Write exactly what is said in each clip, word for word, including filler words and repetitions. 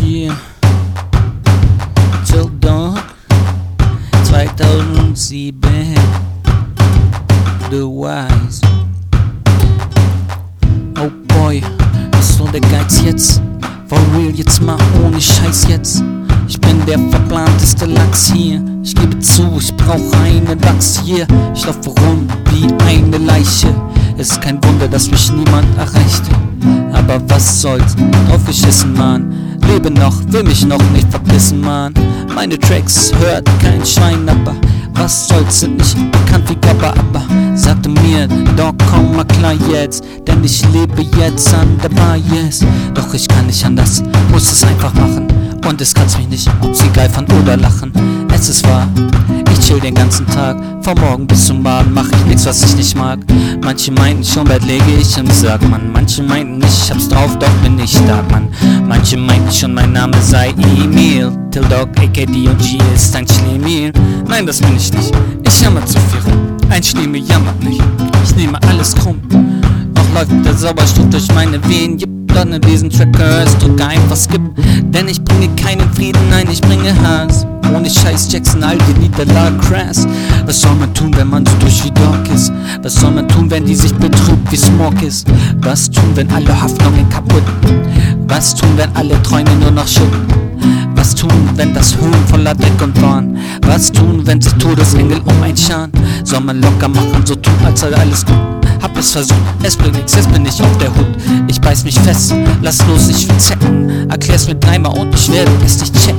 Yeah. Till Dawn zweitausendsieben. The Wise. Oh boy, ist so der Geiz jetzt. For real, jetzt mal ohne Scheiß jetzt. Ich bin der verplanteste Lachs hier. Ich gebe zu, ich brauche einen Lachs hier. Ich laufe rum wie eine Leiche. Es ist kein Wunder, dass mich niemand erreichte. Aber was soll's, draufgeschissen, Mann. Lebe noch, will mich noch nicht verpissen, Mann. Meine Tracks hört kein Schwein, aber was soll's, sind nicht bekannt wie Gabba, aber sagte mir, Dog, komm mal klar jetzt, denn ich lebe jetzt an der Bar, yes. Doch ich kann nicht anders, muss es einfach machen. Und es kratzt mich nicht, ob sie geil fand oder lachen. Es ist wahr, ich chill den ganzen Tag. Vom Morgen bis zum Abend mach ich nichts, was ich nicht mag. Manche meinten schon, bald lege ich im Sarg, Mann. Manche meinten nicht, ich hab's drauf, doch bin ich stark, Mann. Manche meinten schon, mein Name sei Emil. Till Dog, aka D und G ist ein Schlemiel. Nein, das bin ich nicht, ich jammer zu viel rum. Ein Schlemiel jammert nicht, ich nehme alles krumm. Noch läuft der Sauerstoff durch meine Venen. Dann in diesen Track hörst, drücke einfach Skip. Denn ich bringe keinen Frieden, nein, ich bringe Hass. Ohne Scheiß Jackson, all die Niederlage crass. Was soll man tun, wenn man so durch wie Dog ist? Was soll man tun, wenn die sich betrübt wie Smog ist? Was tun, wenn alle Hoffnungen kaputt? Was tun, wenn alle Träume nur noch Schutt? Was tun, wenn das Höhen voller Dreck und Bahn? Was tun, wenn sich Todesengel um einen scharen? Soll man locker machen, so tun, als sei alles gut? Hab es versucht, es bringt nix, jetzt bin ich auf der Hut. Ich beiß mich fest, lass los, ich will zecken. Erklär's mir dreimal und ich werde es nicht checken.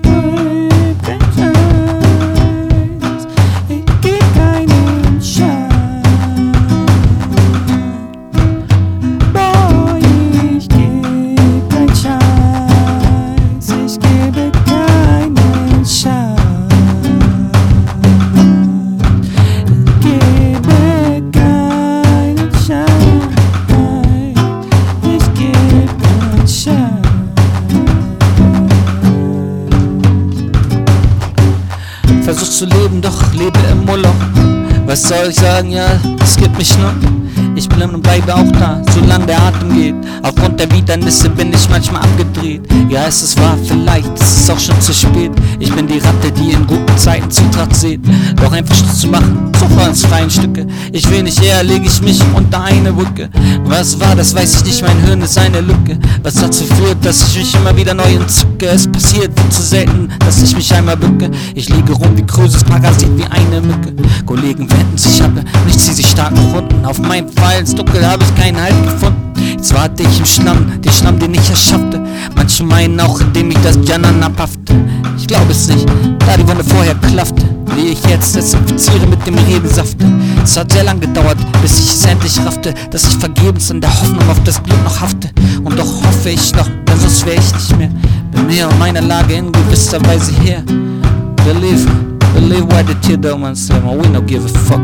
Versuch zu leben, doch lebe im Moloch. Was soll ich sagen, ja, es gibt mich noch. Ich bin und bleibe auch da, solange der Atem geht. Aufgrund der Widernisse bin ich manchmal abgedreht. Ja, es ist wahr, vielleicht ist es auch schon zu spät. Ich bin die Ratte, die in guten Zeiten Zutracht sieht. Doch einfach Schluss zu machen, so waren es freien Stücke. Ich will nicht, eher lege ich mich unter eine Brücke. Was war, das weiß ich nicht, mein Hirn ist eine Lücke. Was dazu führt, dass ich mich immer wieder neu entzücke. Es passiert viel zu selten, dass ich mich einmal bücke. Ich liege rum wie Krösus Parasit, wie eine Mücke. Kollegen wenden sich ab, nicht sie sich stark nach unten. Auf meinem Fall ins Dunkel habe ich keinen Halt gefunden. Jetzt warte ich im Schlamm, den Schlamm, den ich erschaffte. Manche meinen auch, indem ich das Janan abhafte. Ich glaube es nicht, da die Wunde vorher klaffte, wie ich jetzt desinfiziere mit dem Redensafte. Es hat sehr lang gedauert, bis ich es endlich raffte, dass ich vergebens in der Hoffnung auf das Glück noch hafte. Und doch hoffe ich noch, denn sonst wäre ich nicht mehr. Bin mir und meiner Lage in gewisser Weise her. Believe, believe what the tear don't want to say, man, we don't give a fuck.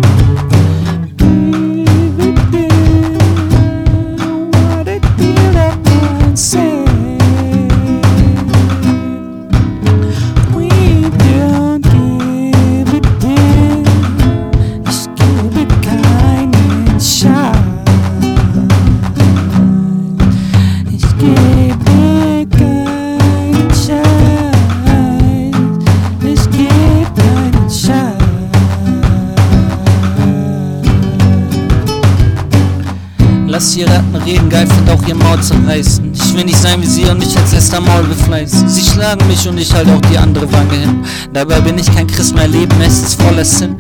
Lass die Ratten reden, geil, find auch ihr Maul zerreißen. Ich will nicht sein wie sie und nicht als erster Maul befleißen. Sie schlagen mich und ich halt auch die andere Wange hin. Dabei bin ich kein Christ, mein Leben es ist voller Sinn.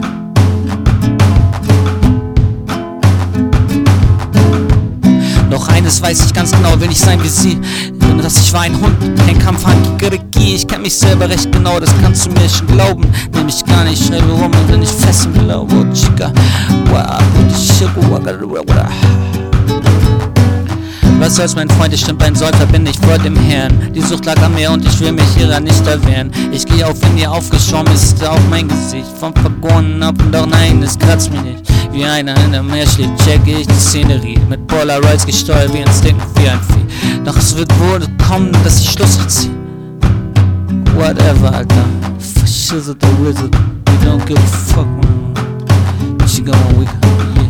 Doch eines weiß ich ganz genau, will ich sein wie sie. Dass ich war ein Hund, kein Kampf an Kikeriki. Ich kenn mich selber recht genau, das kannst du mir schon glauben. Nehm ich gar nicht, schreibe rum und bin ich fest im Glaube. Oh, Chica, wow, was soll's, mein Freund, ich stimmt, ein Säufer bin ich vor dem Herrn. Die Sucht lag an mir und ich will mich ihrer nicht erwehren. Ich geh auf, wenn ihr aufgeschwommen ist, auf mein Gesicht. Vom vergorenen ab und doch nein, es kratzt mich nicht. Wie einer in der Meer schlägt, checke ich die Szenerie. Mit Polaroids gesteuert wie Instinkt wie ein Vieh. Doch es wird wohl kommen, dass ich Schluss ziehe. Whatever, Alter. Fascism, the wizard. We don't give a fuck, man. She gonna wake up.